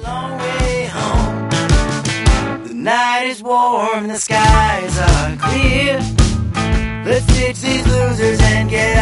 long way home. The night is warm, the skies are clear. Let's ditch these losers and get